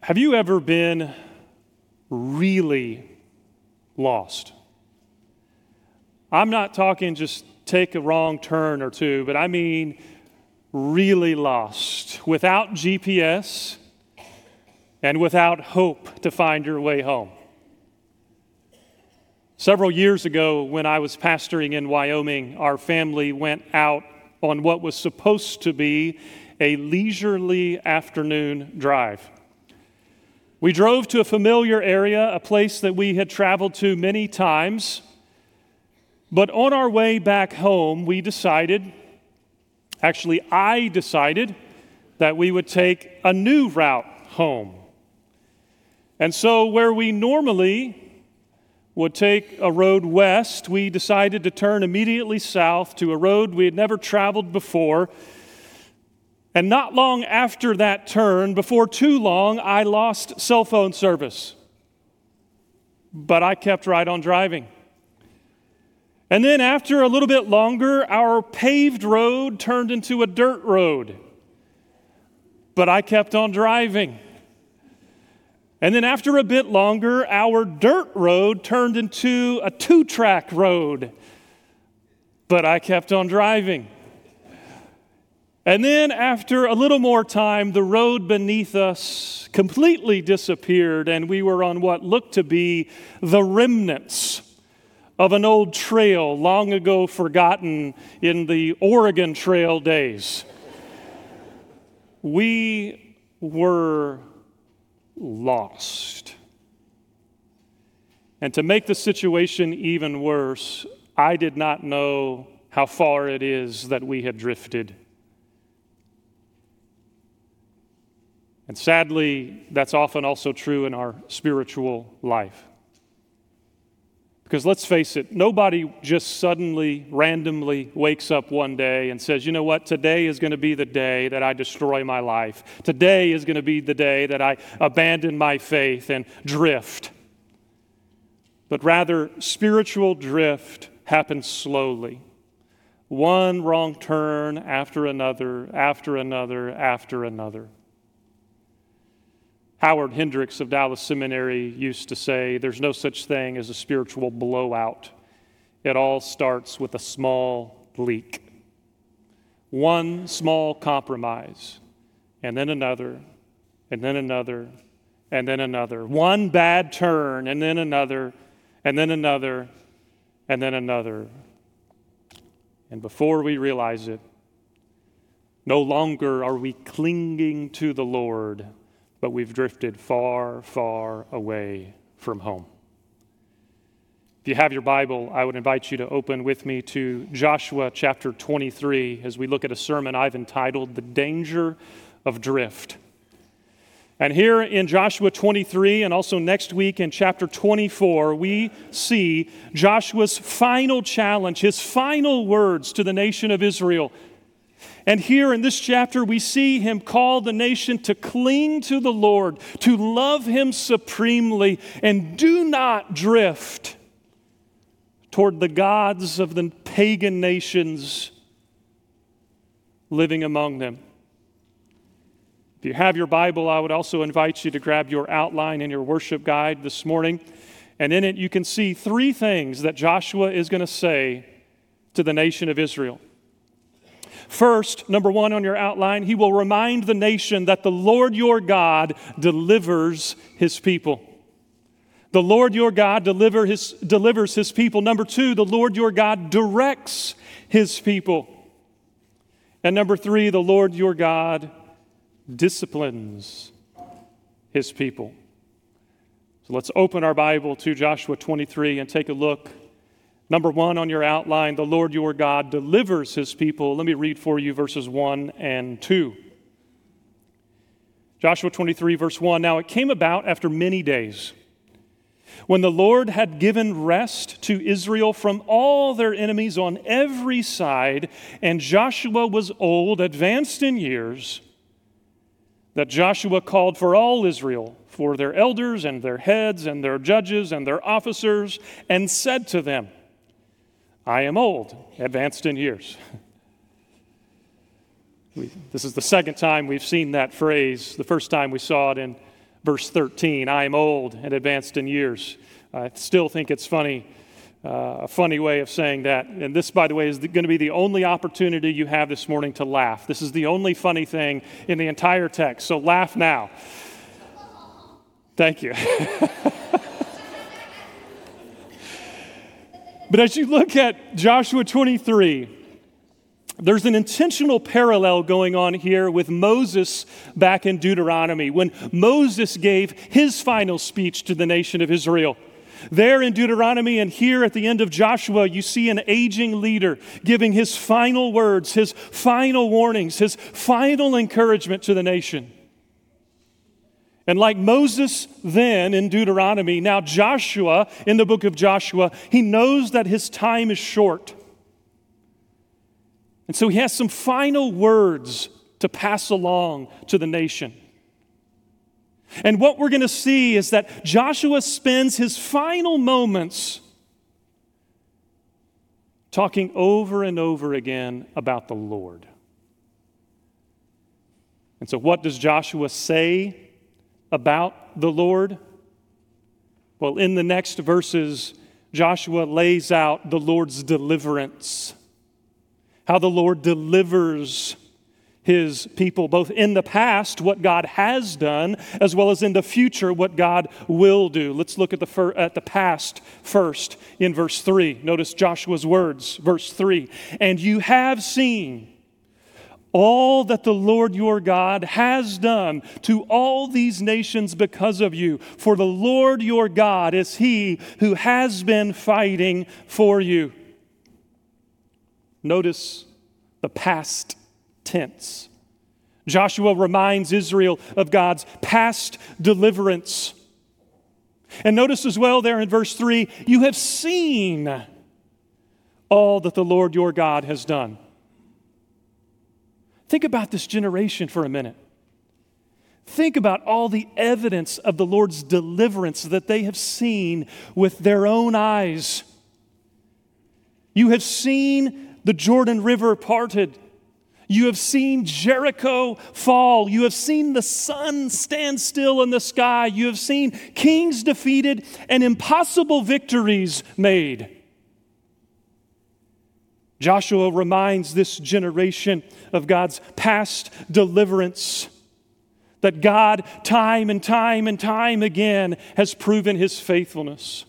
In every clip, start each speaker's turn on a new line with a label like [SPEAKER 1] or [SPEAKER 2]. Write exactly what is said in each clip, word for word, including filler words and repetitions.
[SPEAKER 1] Have you ever been really lost? I'm not talking just take a wrong turn or two, but I mean really lost, without G P S and without hope to find your way home. Several years ago, when I was pastoring in Wyoming, our family went out on what was supposed to be a leisurely afternoon drive. We drove to a familiar area, a place that we had traveled to many times. But on our way back home, we decided, actually I decided, that we would take a new route home. And so where we normally would take a road west, we decided to turn immediately south to a road we had never traveled before. And not long after that turn, before too long, I lost cell phone service. But I kept right on driving. And then after a little bit longer, our paved road turned into a dirt road. But I kept on driving. And then after a bit longer, our dirt road turned into a two-track road. But I kept on driving. And then after a little more time, the road beneath us completely disappeared, and we were on what looked to be the remnants of an old trail long ago forgotten in the Oregon Trail days. We were lost. And to make the situation even worse, I did not know how far it is that we had drifted. And sadly, that's often also true in our spiritual life. Because let's face it, nobody just suddenly, randomly wakes up one day and says, you know what, today is going to be the day that I destroy my life. Today is going to be the day that I abandon my faith and drift. But rather, spiritual drift happens slowly. One wrong turn after another, after another, after another. Howard Hendricks of Dallas Seminary used to say, there's no such thing as a spiritual blowout. It all starts with a small leak. One small compromise, and then another, and then another, and then another. One bad turn, and then another, and then another, and then another. And before we realize it, no longer are we clinging to the Lord, but we've drifted far, far away from home. If you have your Bible, I would invite you to open with me to Joshua chapter twenty-three as we look at a sermon I've entitled, The Danger of Drift. And here in Joshua twenty-three and also next week in chapter twenty-four, we see Joshua's final challenge, his final words to the nation of Israel. And here in this chapter, we see him call the nation to cling to the Lord, to love him supremely, and do not drift toward the gods of the pagan nations living among them. If you have your Bible, I would also invite you to grab your outline and your worship guide this morning. And in it, you can see three things that Joshua is going to say to the nation of Israel. First, number one on your outline, he will remind the nation that the Lord your God delivers his people. The Lord your God deliver his, delivers his people. Number two, the Lord your God directs his people. And number three, the Lord your God disciplines his people. So let's open our Bible to Joshua twenty-three and take a look. Number one on your outline, the Lord your God delivers his people. Let me read for you verses one and two. Joshua twenty-three, verse one. Now it came about after many days, when the Lord had given rest to Israel from all their enemies on every side, and Joshua was old, advanced in years, that Joshua called for all Israel, for their elders and their heads and their judges and their officers, and said to them, I am old, advanced in years. We, this is the second time we've seen that phrase. The first time we saw it in verse thirteen, I am old and advanced in years. I still think it's funny, uh, a funny way of saying that. And this, by the way, is going to be the only opportunity you have this morning to laugh. This is the only funny thing in the entire text, so laugh now. Thank you. But as you look at Joshua twenty-three, there's an intentional parallel going on here with Moses back in Deuteronomy, when Moses gave his final speech to the nation of Israel. There in Deuteronomy and here at the end of Joshua, you see an aging leader giving his final words, his final warnings, his final encouragement to the nation. And like Moses then in Deuteronomy, now Joshua in the book of Joshua, he knows that his time is short. And so he has some final words to pass along to the nation. And what we're going to see is that Joshua spends his final moments talking over and over again about the Lord. And so what does Joshua say about the Lord? Well, in the next verses, Joshua lays out the Lord's deliverance. How the Lord delivers His people, both in the past, what God has done, as well as in the future, what God will do. Let's look at the, fir- at the past first in verse three. Notice Joshua's words, verse three. And you have seen all that the Lord your God has done to all these nations because of you. For the Lord your God is He who has been fighting for you. Notice the past tense. Joshua reminds Israel of God's past deliverance. And notice as well there in verse three, you have seen all that the Lord your God has done. Think about this generation for a minute. Think about all the evidence of the Lord's deliverance that they have seen with their own eyes. You have seen the Jordan River parted. You have seen Jericho fall. You have seen the sun stand still in the sky. You have seen kings defeated and impossible victories made. Joshua reminds this generation of God's past deliverance, that God, time and time and time again, has proven His faithfulness.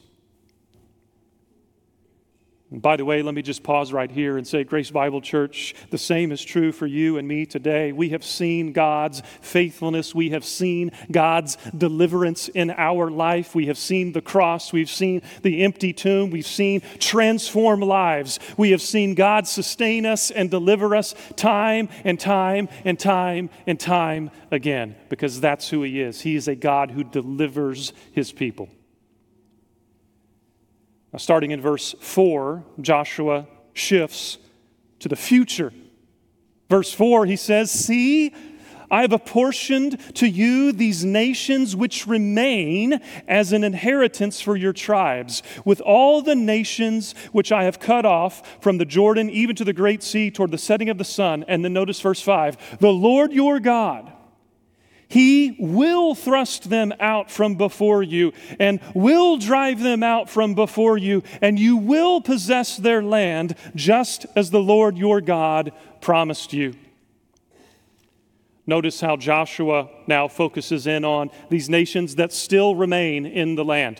[SPEAKER 1] And by the way, let me just pause right here and say, Grace Bible Church, the same is true for you and me today. We have seen God's faithfulness. We have seen God's deliverance in our life. We have seen the cross. We've seen the empty tomb. We've seen transform lives. We have seen God sustain us and deliver us time and time and time and time again, because that's who He is. He is a God who delivers His people. Now, starting in verse four, Joshua shifts to the future. Verse four, he says, see, I have apportioned to you these nations which remain as an inheritance for your tribes, with all the nations which I have cut off from the Jordan even to the great sea toward the setting of the sun. And then notice verse five, the Lord your God, He will thrust them out from before you and will drive them out from before you, and you will possess their land just as the Lord your God promised you. Notice how Joshua now focuses in on these nations that still remain in the land.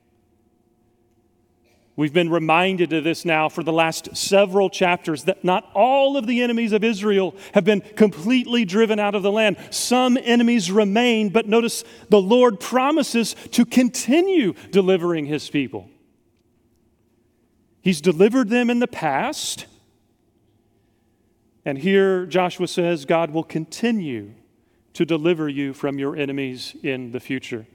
[SPEAKER 1] We've been reminded of this now for the last several chapters, that not all of the enemies of Israel have been completely driven out of the land. Some enemies remain, but notice the Lord promises to continue delivering His people. He's delivered them in the past, and here Joshua says God will continue to deliver you from your enemies in the future.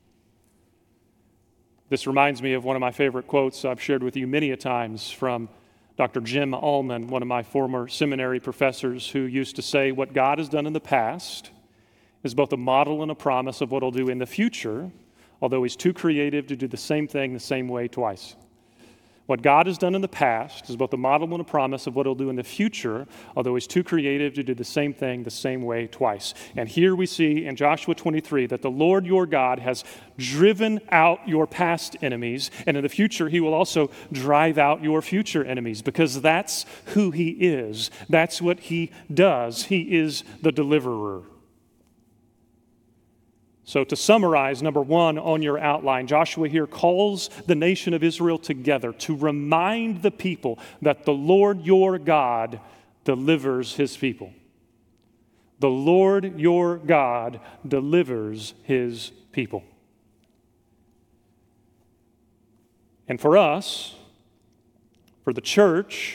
[SPEAKER 1] This reminds me of one of my favorite quotes I've shared with you many a times from Doctor Jim Allman, one of my former seminary professors, who used to say, what God has done in the past is both a model and a promise of what He'll do in the future, although He's too creative to do the same thing the same way twice. What God has done in the past is both a model and a promise of what he'll do in the future, although he's too creative to do the same thing the same way twice. And here we see in Joshua twenty-three that the Lord your God has driven out your past enemies, and in the future he will also drive out your future enemies, because that's who he is. That's what he does. He is the deliverer. So to summarize, number one on your outline, Joshua here calls the nation of Israel together to remind the people that the Lord your God delivers his people. The Lord your God delivers his people. And for us, for the church,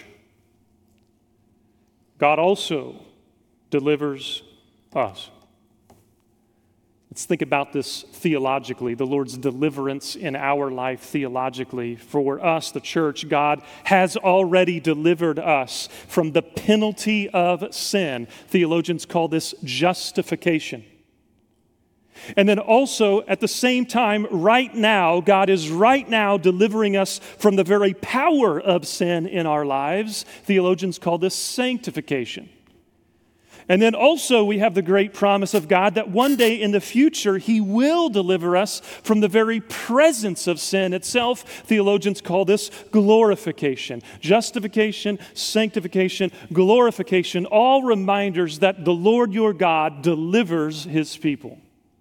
[SPEAKER 1] God also delivers us. Let's think about this theologically, the Lord's deliverance in our life theologically. For us, the church, God has already delivered us from the penalty of sin. Theologians call this justification. And then also, at the same time, right now, God is right now delivering us from the very power of sin in our lives. Theologians call this sanctification. And then also we have the great promise of God that one day in the future he will deliver us from the very presence of sin itself. Theologians call this glorification. Justification, sanctification, glorification, all reminders that the Lord your God delivers his people.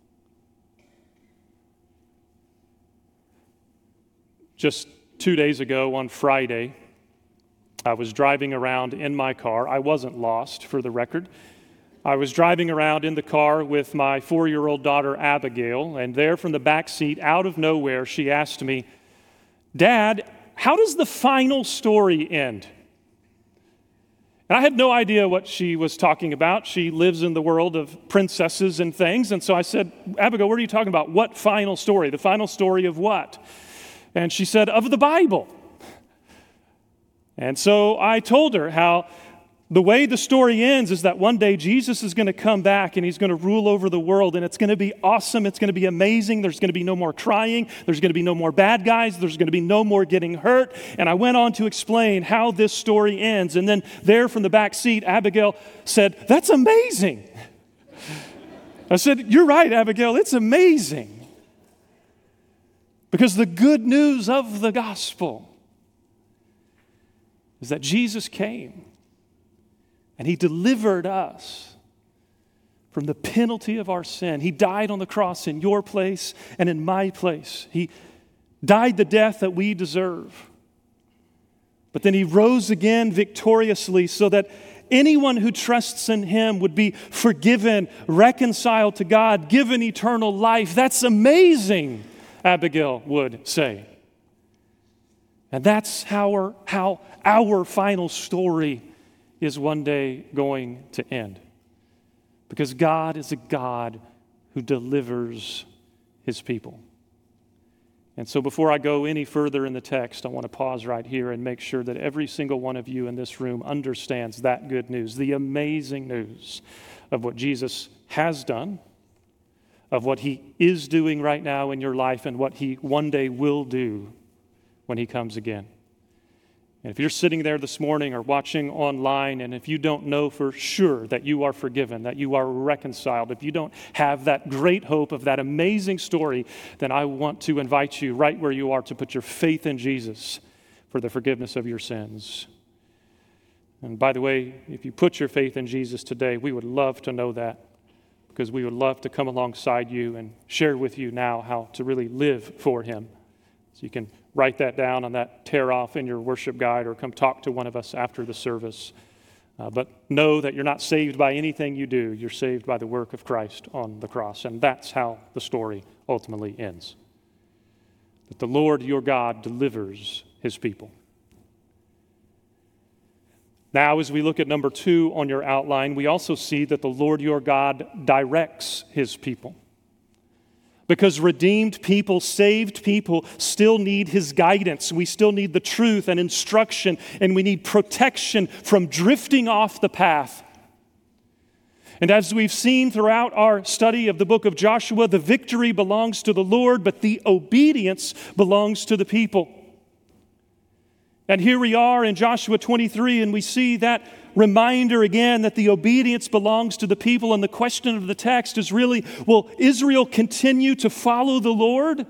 [SPEAKER 1] Just two days ago on Friday, I was driving around in my car. I wasn't lost, for the record. I was driving around in the car with my four-year-old daughter, Abigail, and there from the back seat, out of nowhere, she asked me, "Dad, how does the final story end?" And I had no idea what she was talking about. She lives in the world of princesses and things, and so I said, "Abigail, what are you talking about? What final story? The final story of what?" And she said, "Of the Bible." And so I told her how the way the story ends is that one day Jesus is going to come back and he's going to rule over the world, and it's going to be awesome. It's going to be amazing. There's going to be no more crying. There's going to be no more bad guys. There's going to be no more getting hurt. And I went on to explain how this story ends. And then there from the back seat, Abigail said, "That's amazing." I said, "You're right, Abigail. It's amazing." Because the good news of the gospel is that Jesus came and he delivered us from the penalty of our sin. He died on the cross in your place and in my place. He died the death that we deserve. But then he rose again victoriously so that anyone who trusts in him would be forgiven, reconciled to God, given eternal life. That's amazing, Abigail would say. And that's how our, how our final story is one day going to end. Because God is a God who delivers his people. And so before I go any further in the text, I want to pause right here and make sure that every single one of you in this room understands that good news, the amazing news of what Jesus has done, of what he is doing right now in your life, and what he one day will do when he comes again. And if you're sitting there this morning or watching online, and if you don't know for sure that you are forgiven, that you are reconciled, if you don't have that great hope of that amazing story, then I want to invite you right where you are to put your faith in Jesus for the forgiveness of your sins. And by the way, if you put your faith in Jesus today, we would love to know that, because we would love to come alongside you and share with you now how to really live for him. So you can write that down on that tear-off in your worship guide, or come talk to one of us after the service. Uh, but know that you're not saved by anything you do. You're saved by the work of Christ on the cross. And that's how the story ultimately ends. That the Lord your God delivers his people. Now, as we look at number two on your outline, we also see that the Lord your God directs his people. Because redeemed people, saved people, still need his guidance. We still need the truth and instruction, and we need protection from drifting off the path. And as we've seen throughout our study of the book of Joshua, the victory belongs to the Lord, but the obedience belongs to the people. And here we are in Joshua twenty-three, and we see that reminder again that the obedience belongs to the people. And the question of the text is really, will Israel continue to follow the Lord?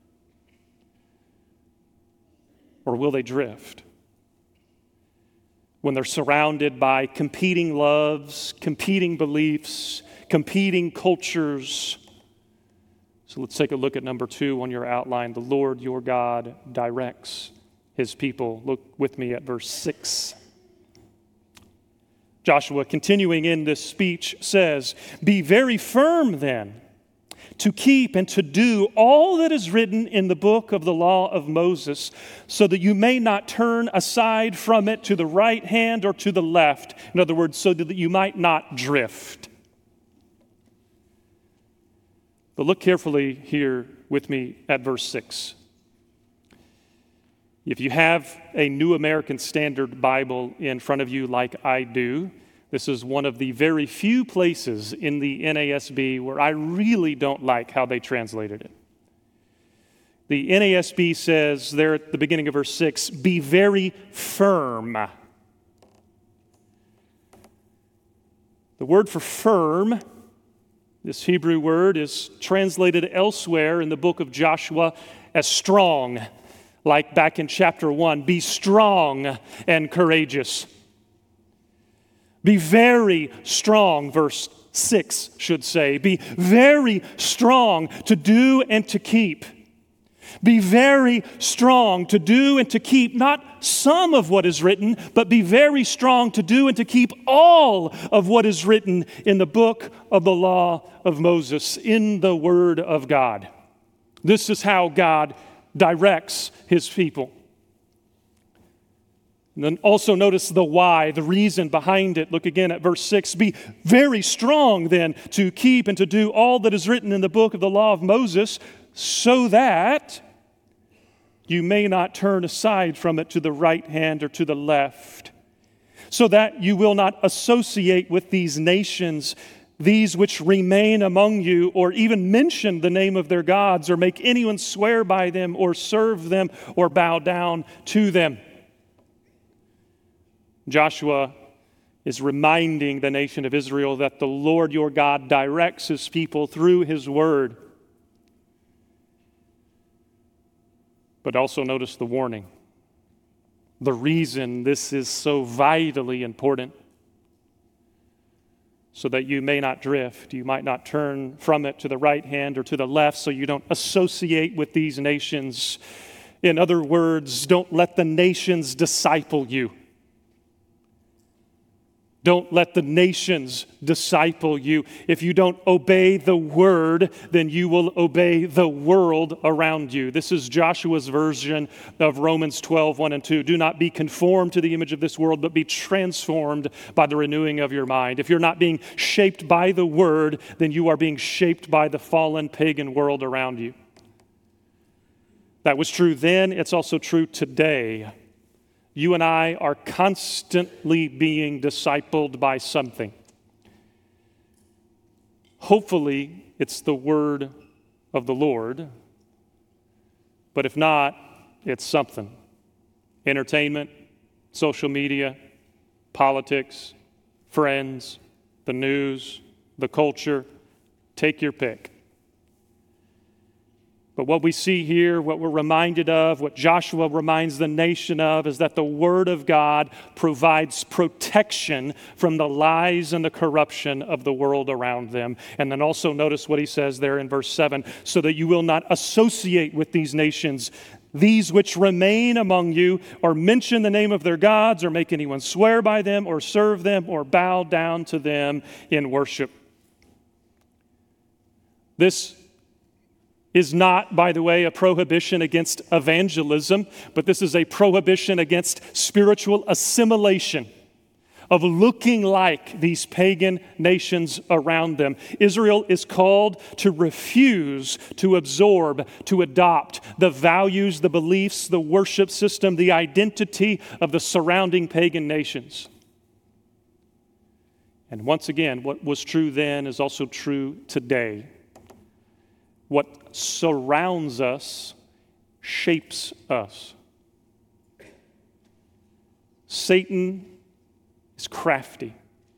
[SPEAKER 1] Or will they drift? When they're surrounded by competing loves, competing beliefs, competing cultures. So let's take a look at number two on your outline. The Lord your God directs His people. Look with me at verse six. Joshua, continuing in this speech, says, "Be very firm then, to keep and to do all that is written in the book of the law of Moses, so that you may not turn aside from it to the right hand or to the left." In other words, so that you might not drift. But look carefully here with me at verse six. If you have a New American Standard Bible in front of you like I do, this is one of the very few places in the N A S B where I really don't like how they translated it. The N A S B says there at the beginning of verse six, "Be very firm." The word for firm, this Hebrew word, is translated elsewhere in the book of Joshua as strong. Like back in chapter one, be strong and courageous. Be very strong, verse six should say. Be very strong to do and to keep. Be very strong to do and to keep not some of what is written, but be very strong to do and to keep all of what is written in the book of the law of Moses, in the Word of God. This is how God directs His people. And then also notice the why, the reason behind it. Look again at verse six. "Be very strong then to keep and to do all that is written in the book of the law of Moses, so that you may not turn aside from it to the right hand or to the left, so that you will not associate with these nations, these which remain among you, or even mention the name of their gods, or make anyone swear by them, or serve them, or bow down to them." Joshua is reminding the nation of Israel that the Lord your God directs His people through His Word. But also notice the warning, the reason this is so vitally important. So that you may not drift, you might not turn from it to the right hand or to the left, so you don't associate with these nations. In other words, don't let the nations disciple you. Don't let the nations disciple you. If you don't obey the word, then you will obey the world around you. This is Joshua's version of Romans twelve, one and two. "Do not be conformed to the image of this world, but be transformed by the renewing of your mind." If you're not being shaped by the word, then you are being shaped by the fallen pagan world around you. That was true then, it's also true today. You and I are constantly being discipled by something. Hopefully, it's the word of the Lord. But if not, it's something. Entertainment, social media, politics, friends, the news, the culture. Take your pick. But what we see here, what we're reminded of, what Joshua reminds the nation of, is that the Word of God provides protection from the lies and the corruption of the world around them. And then also notice what he says there in verse seven, "So that you will not associate with these nations, these which remain among you, or mention the name of their gods, or make anyone swear by them, or serve them, or bow down to them in worship." This is not, by the way, a prohibition against evangelism, but this is a prohibition against spiritual assimilation, of looking like these pagan nations around them. Israel is called to refuse to absorb, to adopt the values, the beliefs, the worship system, the identity of the surrounding pagan nations. And once again, what was true then is also true today. What surrounds us shapes us. Satan is crafty.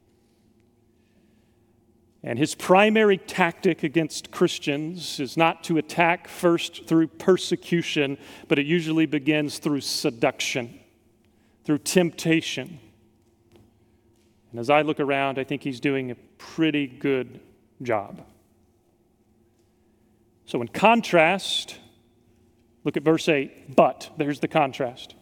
[SPEAKER 1] And his primary tactic against Christians is not to attack first through persecution, but it usually begins through seduction, through temptation. And as I look around, I think he's doing a pretty good job. So in contrast, look at verse eight. But, there's the contrast.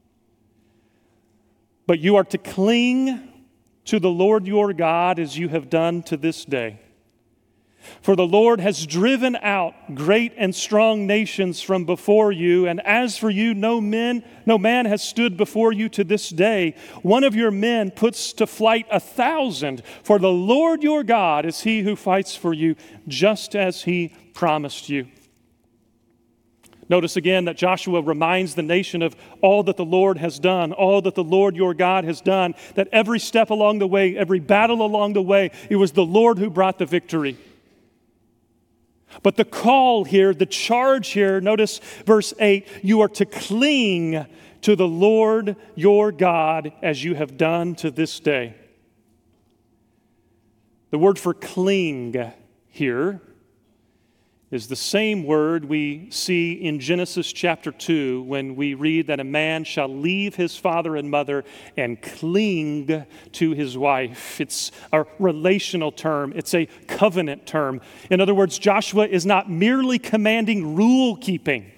[SPEAKER 1] But you are to cling to the Lord your God as you have done to this day. For the Lord has driven out great and strong nations from before you, and as for you, no man, no man has stood before you to this day. One of your men puts to flight a thousand, for the Lord your God is he who fights for you, just as he promised you. Notice again that Joshua reminds the nation of all that the Lord has done, all that the Lord your God has done, that every step along the way, every battle along the way, it was the Lord who brought the victory. But the call here, the charge here, notice verse eight, you are to cling to the Lord your God as you have done to this day. The word for cling here is the same word we see in Genesis chapter two when we read that a man shall leave his father and mother and cling to his wife. It's a relational term. It's a covenant term. In other words, Joshua is not merely commanding rule keeping,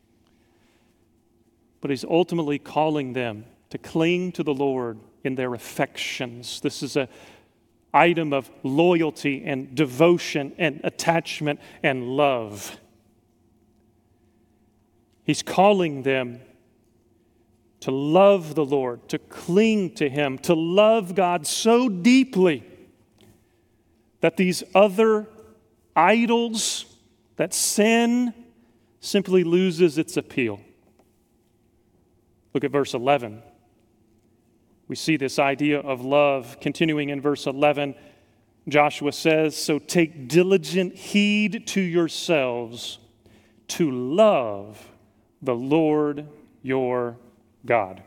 [SPEAKER 1] but he's ultimately calling them to cling to the Lord in their affections. This is a item of loyalty and devotion and attachment and love. He's calling them to love the Lord, to cling to Him, to love God so deeply that these other idols, that sin, simply loses its appeal. Look at verse eleven. We see this idea of love continuing in verse eleven. Joshua says, so take diligent heed to yourselves to love the Lord your God.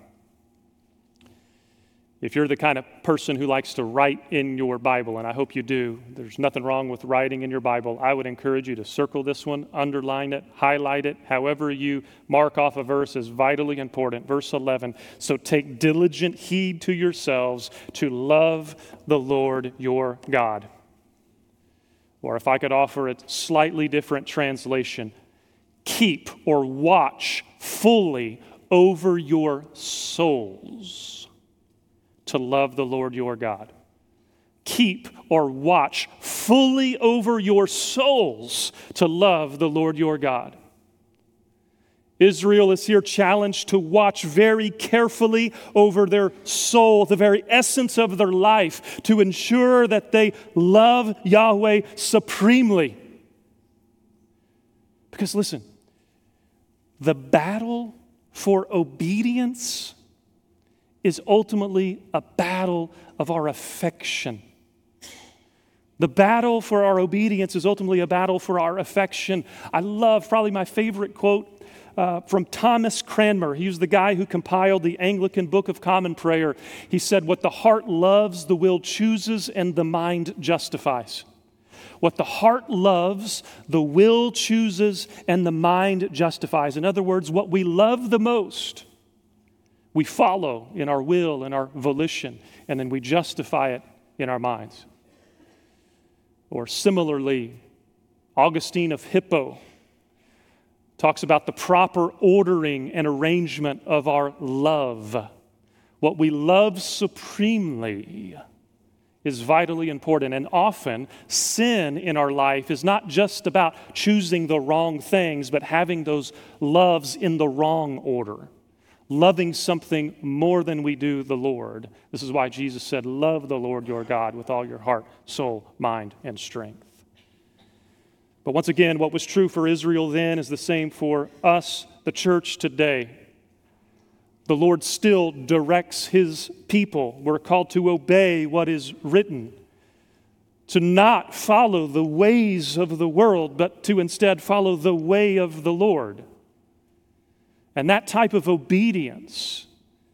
[SPEAKER 1] If you're the kind of person who likes to write in your Bible, and I hope you do, there's nothing wrong with writing in your Bible. I would encourage you to circle this one, underline it, highlight it, however you mark off a verse is vitally important. Verse eleven, so take diligent heed to yourselves to love the Lord your God. Or if I could offer a slightly different translation, keep or watch fully over your souls to love the Lord your God. Keep or watch fully over your souls to love the Lord your God. Israel is here challenged to watch very carefully over their soul, the very essence of their life, to ensure that they love Yahweh supremely. Because listen, the battle for obedience is ultimately a battle of our affection. The battle for our obedience is ultimately a battle for our affection. I love probably my favorite quote uh, from Thomas Cranmer. He was the guy who compiled the Anglican Book of Common Prayer. He said, what the heart loves, the will chooses, and the mind justifies. What the heart loves, the will chooses, and the mind justifies. In other words, what we love the most, we follow in our will and our volition, and then we justify it in our minds. Or similarly, Augustine of Hippo talks about the proper ordering and arrangement of our love. What we love supremely is vitally important. And often, sin in our life is not just about choosing the wrong things, but having those loves in the wrong order. Loving something more than we do the Lord. This is why Jesus said, love the Lord your God with all your heart, soul, mind, and strength. But once again, what was true for Israel then is the same for us, the church today. The Lord still directs His people. We're called to obey what is written, to not follow the ways of the world, but to instead follow the way of the Lord. And that type of obedience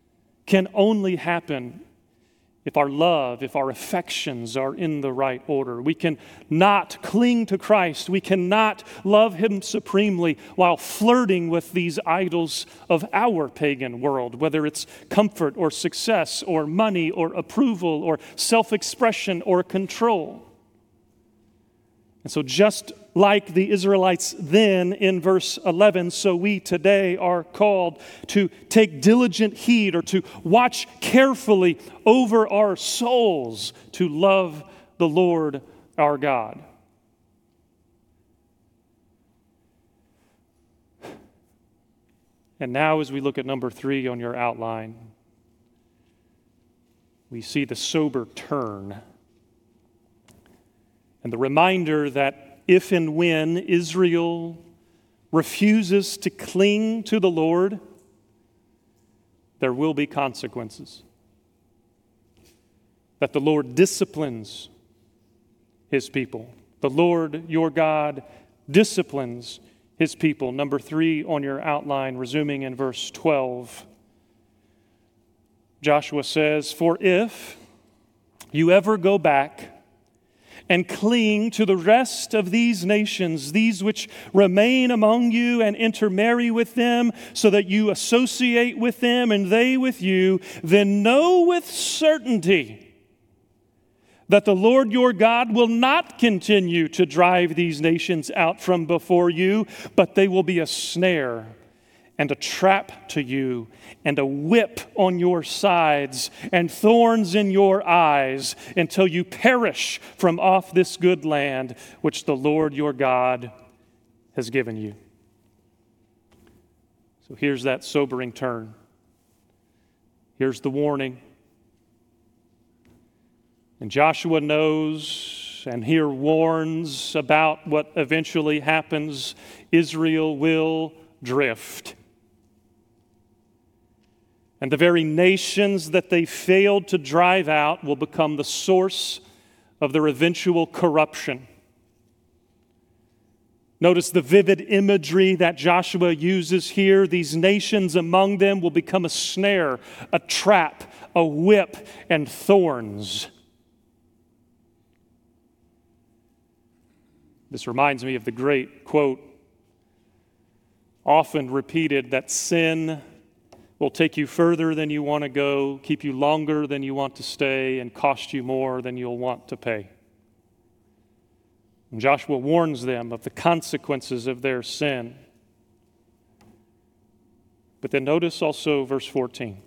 [SPEAKER 1] can only happen if our love, if our affections are in the right order. We can not cling to Christ. We cannot love Him supremely while flirting with these idols of our pagan world, whether it's comfort or success or money or approval or self-expression or control. And so just like the Israelites then in verse eleven, so we today are called to take diligent heed or to watch carefully over our souls to love the Lord our God. And now as we look at number three on your outline, we see the sober turn. And the reminder that if and when Israel refuses to cling to the Lord, there will be consequences. That the Lord disciplines His people. The Lord your God disciplines His people. Number three on your outline, resuming in verse twelve. Joshua says, "For if you ever go back and cling to the rest of these nations, these which remain among you, and intermarry with them, so that you associate with them and they with you, then know with certainty that the Lord your God will not continue to drive these nations out from before you, but they will be a snare and a trap to you, and a whip on your sides, and thorns in your eyes, until you perish from off this good land which the Lord your God has given you." So here's that sobering turn. Here's the warning. And Joshua knows and here warns about what eventually happens. Israel will drift. And the very nations that they failed to drive out will become the source of their eventual corruption. Notice the vivid imagery that Joshua uses here. These nations among them will become a snare, a trap, a whip, and thorns. This reminds me of the great quote, often repeated, that sin will take you further than you want to go, keep you longer than you want to stay, and cost you more than you'll want to pay. And Joshua warns them of the consequences of their sin. But then notice also verse fourteen.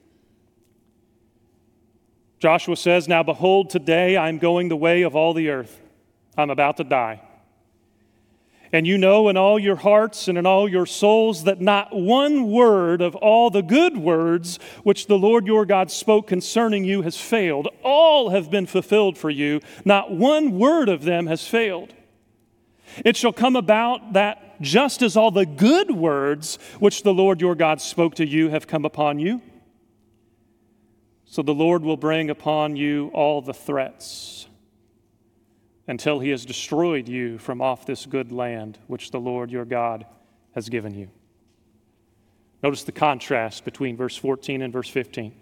[SPEAKER 1] Joshua says, "Now behold, today I am going the way of all the earth. I'm about to die. And you know in all your hearts and in all your souls that not one word of all the good words which the Lord your God spoke concerning you has failed. All have been fulfilled for you. Not one word of them has failed. It shall come about that just as all the good words which the Lord your God spoke to you have come upon you, so the Lord will bring upon you all the threats until He has destroyed you from off this good land which the Lord your God has given you." Notice the contrast between verse fourteen and verse fifteen.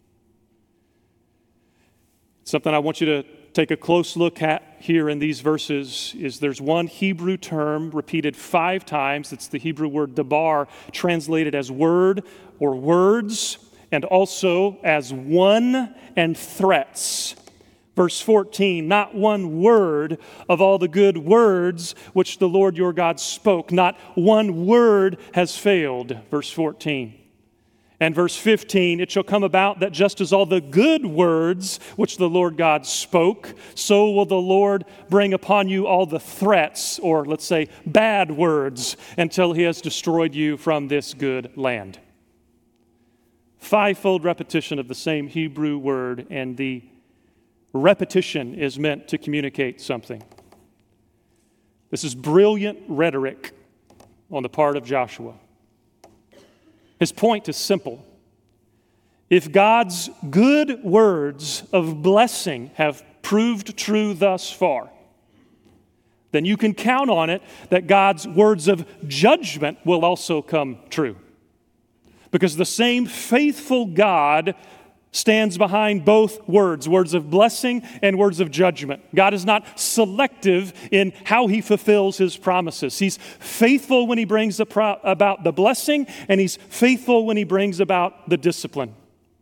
[SPEAKER 1] Something I want you to take a close look at here in these verses is there's one Hebrew term repeated five times. It's the Hebrew word dabar, translated as word or words, and also as one and threats. Verse fourteen, not one word of all the good words which the Lord your God spoke. Not one word has failed. Verse fourteen. And verse fifteen, it shall come about that just as all the good words which the Lord God spoke, so will the Lord bring upon you all the threats, or let's say bad words, until He has destroyed you from this good land. Fivefold repetition of the same Hebrew word, and the repetition is meant to communicate something. This is brilliant rhetoric on the part of Joshua. His point is simple. If God's good words of blessing have proved true thus far, then you can count on it that God's words of judgment will also come true. Because the same faithful God stands behind both words, words of blessing and words of judgment. God is not selective in how he fulfills his promises. He's faithful when he brings about the blessing, and he's faithful when he brings about the discipline.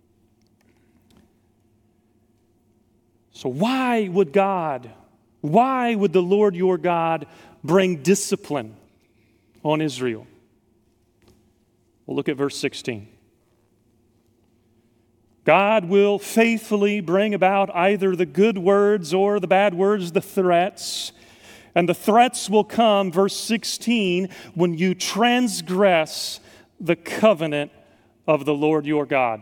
[SPEAKER 1] So why would God, why would the Lord your God bring discipline on Israel? Well, look at verse sixteen. God will faithfully bring about either the good words or the bad words, the threats. And the threats will come, verse sixteen, when you transgress the covenant of the Lord your God.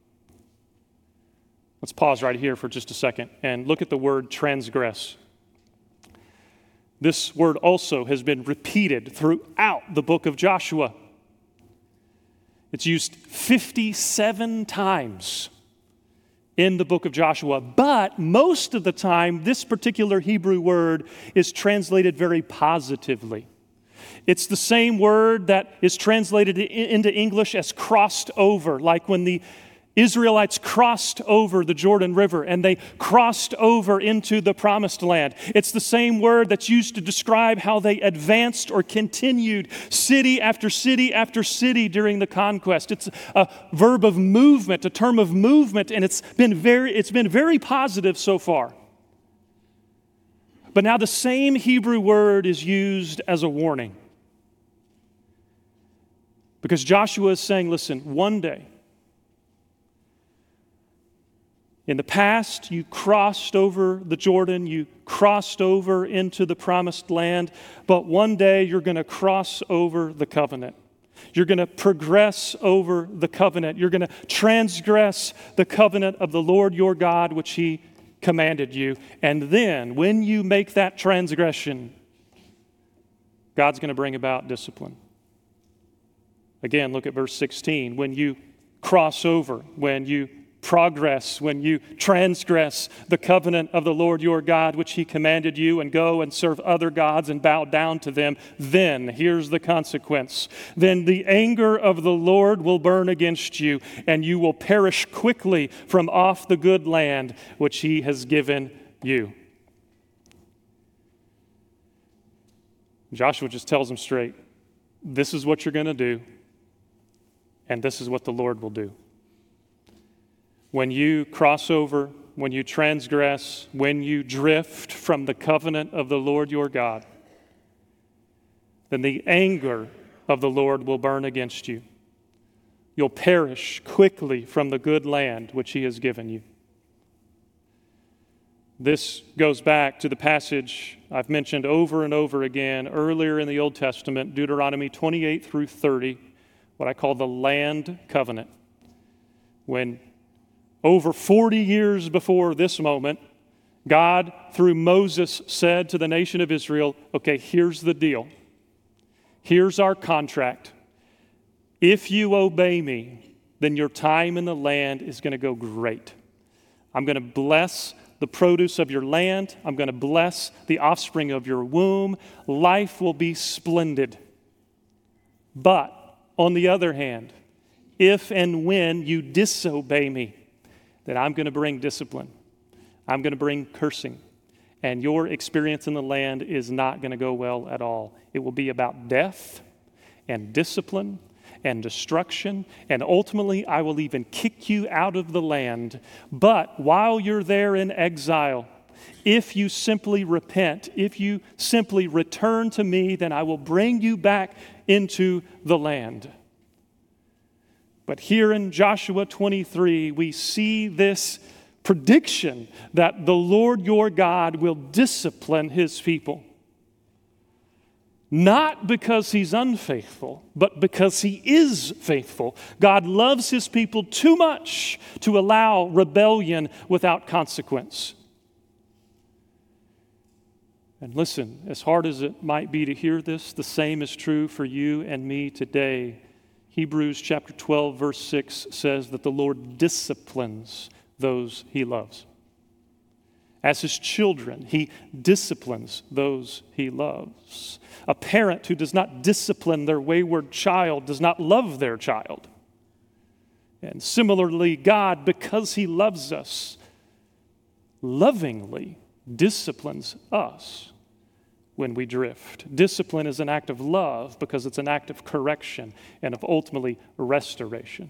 [SPEAKER 1] Let's pause right here for just a second and look at the word transgress. This word also has been repeated throughout the book of Joshua. It's used fifty-seven times in the book of Joshua, but most of the time, this particular Hebrew word is translated very positively. It's the same word that is translated into English as crossed over, like when the Israelites crossed over the Jordan River and they crossed over into the Promised Land. It's the same word that's used to describe how they advanced or continued city after city after city during the conquest. It's a verb of movement, a term of movement, and it's been very, it's been very positive so far. But now the same Hebrew word is used as a warning. Because Joshua is saying, listen, one day, in the past, you crossed over the Jordan, you crossed over into the Promised Land, but one day you're going to cross over the covenant. You're going to progress over the covenant. You're going to transgress the covenant of the Lord your God, which he commanded you. And then, when you make that transgression, God's going to bring about discipline. Again, look at verse sixteen. When you cross over, when you progress, when you transgress the covenant of the Lord your God, which he commanded you, and go and serve other gods and bow down to them, then, here's the consequence, then the anger of the Lord will burn against you, and you will perish quickly from off the good land which he has given you. Joshua just tells them straight, this is what you're going to do, and this is what the Lord will do. When you cross over, when you transgress, when you drift from the covenant of the Lord your God, then the anger of the Lord will burn against you. You'll perish quickly from the good land which he has given you. This goes back to the passage I've mentioned over and over again earlier in the Old Testament, Deuteronomy twenty-eight through thirty, what I call the land covenant. When over forty years before this moment, God, through Moses, said to the nation of Israel, okay, here's the deal. Here's our contract. If you obey me, then your time in the land is going to go great. I'm going to bless the produce of your land. I'm going to bless the offspring of your womb. Life will be splendid. But, on the other hand, if and when you disobey me, then I'm going to bring discipline. I'm going to bring cursing. And your experience in the land is not going to go well at all. It will be about death and discipline and destruction. And ultimately, I will even kick you out of the land. But while you're there in exile, if you simply repent, if you simply return to me, then I will bring you back into the land. But here in Joshua twenty-three, we see this prediction that the Lord your God will discipline his people. Not because he's unfaithful, but because he is faithful. God loves his people too much to allow rebellion without consequence. And listen, as hard as it might be to hear this, the same is true for you and me today. Hebrews chapter twelve, verse six says that the Lord disciplines those he loves. As his children, he disciplines those he loves. A parent who does not discipline their wayward child does not love their child. And similarly, God, because he loves us, lovingly disciplines us when we drift. Discipline is an act of love because it's an act of correction and of ultimately restoration.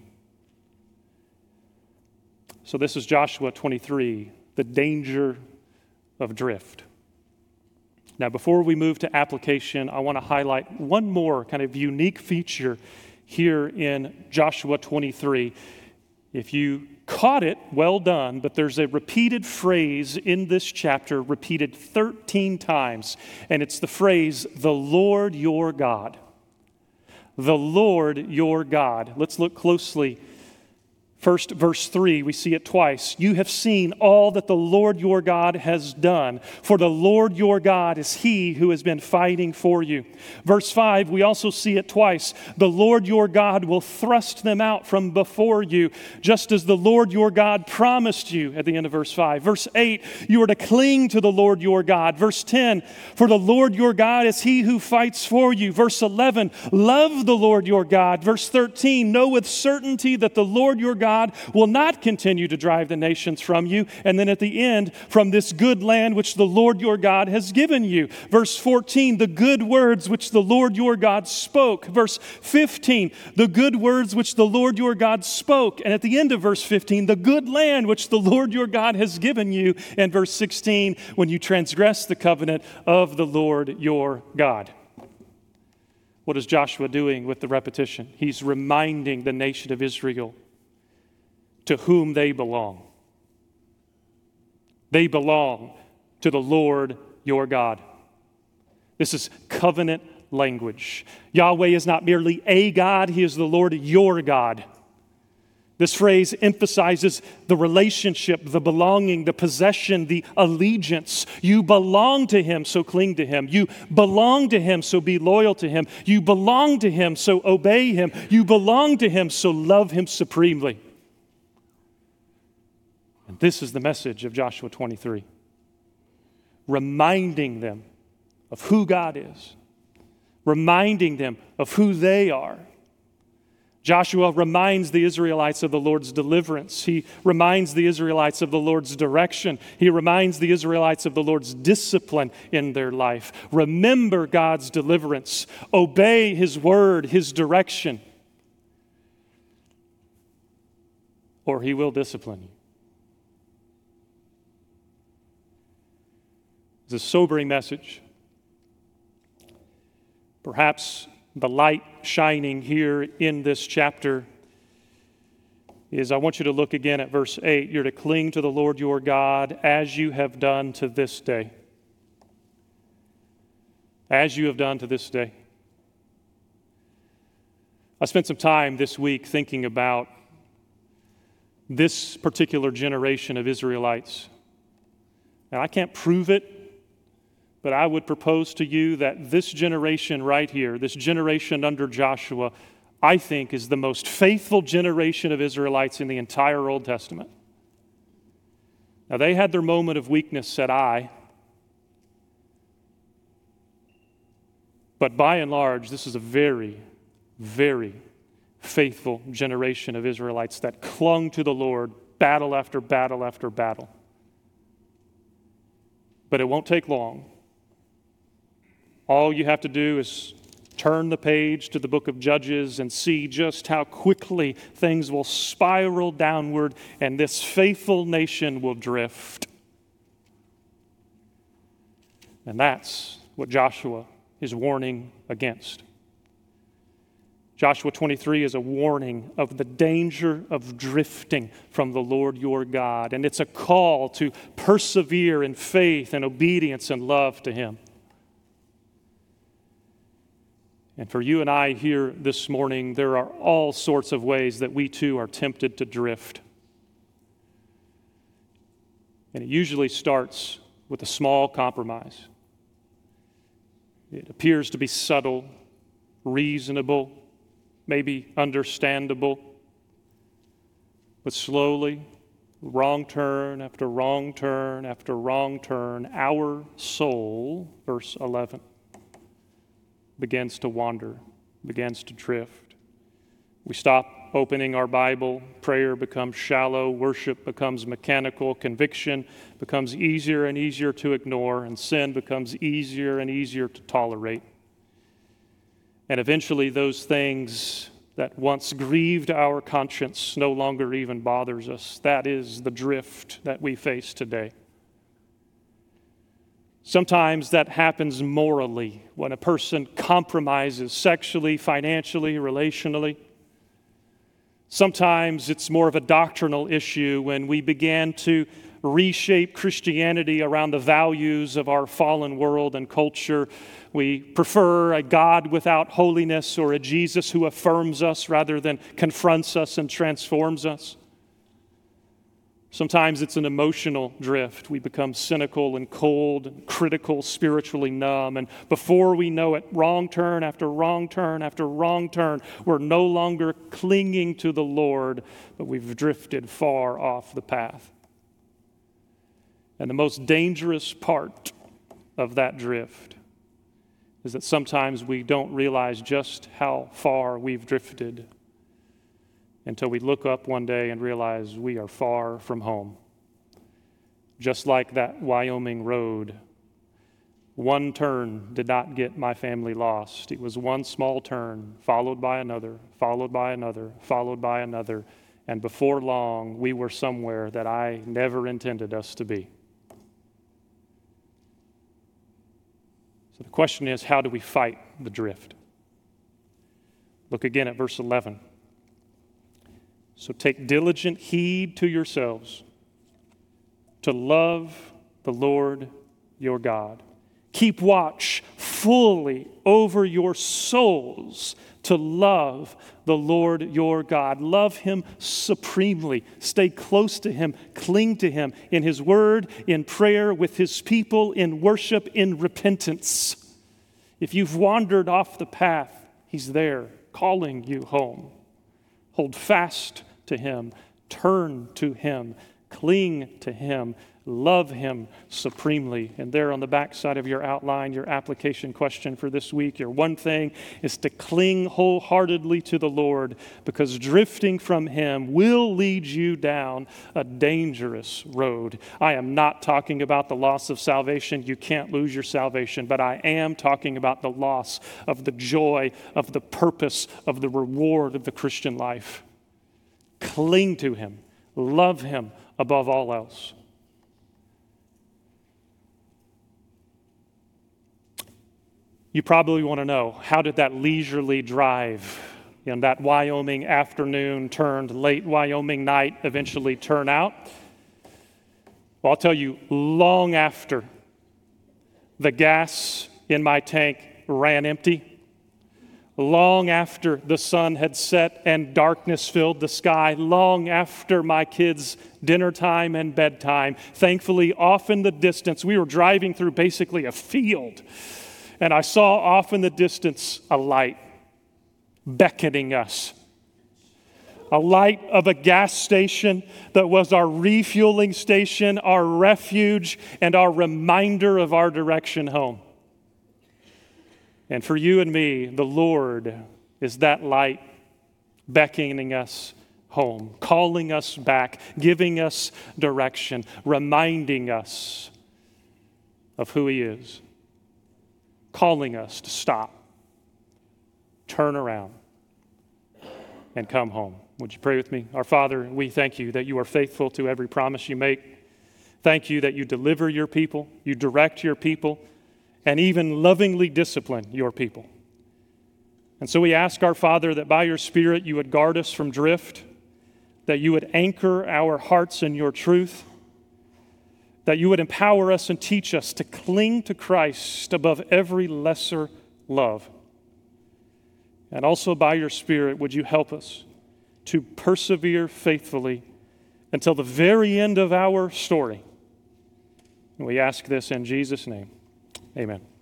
[SPEAKER 1] So this is Joshua twenty-three, the danger of drift. Now, before we move to application, I want to highlight one more kind of unique feature here in Joshua twenty-three. If you caught it, well done, but there's a repeated phrase in this chapter, repeated thirteen times, and it's the phrase, the Lord your God. The Lord your God. Let's look closely. First, verse three, we see it twice. You have seen all that the Lord your God has done, for the Lord your God is he who has been fighting for you. Verse five, we also see it twice. The Lord your God will thrust them out from before you, just as the Lord your God promised you at the end of verse five. Verse eight, you are to cling to the Lord your God. Verse ten, for the Lord your God is he who fights for you. Verse eleven, love the Lord your God. Verse thirteen, know with certainty that the Lord your God God will not continue to drive the nations from you. And then at the end, from this good land which the Lord your God has given you. Verse fourteen, the good words which the Lord your God spoke. Verse fifteen, the good words which the Lord your God spoke. And at the end of verse fifteen, the good land which the Lord your God has given you. And verse sixteen, when you transgress the covenant of the Lord your God. What is Joshua doing with the repetition? He's reminding the nation of Israel to whom they belong. They belong to the Lord your God. This is covenant language. Yahweh is not merely a God, he is the Lord your God. This phrase emphasizes the relationship, the belonging, the possession, the allegiance. You belong to him, so cling to him. You belong to him, so be loyal to him. You belong to him, so obey him. You belong to him, so love him supremely. And this is the message of Joshua twenty-three. Reminding them of who God is. Reminding them of who they are. Joshua reminds the Israelites of the Lord's deliverance. He reminds the Israelites of the Lord's direction. He reminds the Israelites of the Lord's discipline in their life. Remember God's deliverance. Obey his word, his direction, or he will discipline you. It's a sobering message. Perhaps the light shining here in this chapter is, I want you to look again at verse eight. You're to cling to the Lord your God as you have done to this day. As you have done to this day. I spent some time this week thinking about this particular generation of Israelites. Now, I can't prove it, but I would propose to you that this generation right here, this generation under Joshua, I think is the most faithful generation of Israelites in the entire Old Testament. Now, they had their moment of weakness, said I. But by and large, this is a very, very faithful generation of Israelites that clung to the Lord battle after battle after battle. But it won't take long. All you have to do is turn the page to the book of Judges and see just how quickly things will spiral downward and this faithful nation will drift. And that's what Joshua is warning against. Joshua twenty-three is a warning of the danger of drifting from the Lord your God. And it's a call to persevere in faith and obedience and love to him. And for you and I here this morning, there are all sorts of ways that we too are tempted to drift. And it usually starts with a small compromise. It appears to be subtle, reasonable, maybe understandable. But slowly, wrong turn after wrong turn after wrong turn, our soul, verse eleven, begins to wander, begins to drift. We stop opening our Bible, prayer becomes shallow, worship becomes mechanical, conviction becomes easier and easier to ignore, and sin becomes easier and easier to tolerate. And eventually those things that once grieved our conscience no longer even bothers us. That is the drift that we face today. Sometimes that happens morally when a person compromises sexually, financially, relationally. Sometimes it's more of a doctrinal issue when we began to reshape Christianity around the values of our fallen world and culture. We prefer a God without holiness or a Jesus who affirms us rather than confronts us and transforms us. Sometimes it's an emotional drift. We become cynical and cold and critical, spiritually numb. And before we know it, wrong turn after wrong turn after wrong turn, we're no longer clinging to the Lord, but we've drifted far off the path. And the most dangerous part of that drift is that sometimes we don't realize just how far we've drifted until we look up one day and realize we are far from home. Just like that Wyoming road, one turn did not get my family lost. It was one small turn, followed by another, followed by another, followed by another, and before long, we were somewhere that I never intended us to be. So the question is, how do we fight the drift? Look again at verse eleven. So take diligent heed to yourselves to love the Lord your God. Keep watch fully over your souls to love the Lord your God. Love Him supremely. Stay close to Him. Cling to Him in His word, in prayer, with His people, in worship, in repentance. If you've wandered off the path, He's there calling you home. Hold fast to Him. Turn to Him. Cling to Him. Love Him supremely. And there on the back side of your outline, your application question for this week, your one thing is to cling wholeheartedly to the Lord, because drifting from Him will lead you down a dangerous road. I am not talking about the loss of salvation. You can't lose your salvation, but I am talking about the loss of the joy, of the purpose, of the reward of the Christian life. Cling to Him. Love Him above all else. You probably want to know, how did that leisurely drive, you know, that Wyoming afternoon turned late Wyoming night eventually turn out? Well, I'll tell you, long after the gas in my tank ran empty, long after the sun had set and darkness filled the sky, long after my kids' dinner time and bedtime, thankfully off in the distance, we were driving through basically a field. And I saw off in the distance a light beckoning us. A light of a gas station that was our refueling station, our refuge, and our reminder of our direction home. And for you and me, the Lord is that light beckoning us home, calling us back, giving us direction, reminding us of who He is. Calling us to stop, turn around, and come home. Would you pray with me? Our Father, we thank You that You are faithful to every promise You make. Thank You that You deliver Your people, You direct Your people, and even lovingly discipline Your people. And so we ask, our Father, that by Your Spirit You would guard us from drift, that You would anchor our hearts in Your truth, that You would empower us and teach us to cling to Christ above every lesser love. And also by Your Spirit, would You help us to persevere faithfully until the very end of our story. And we ask this in Jesus' name. Amen.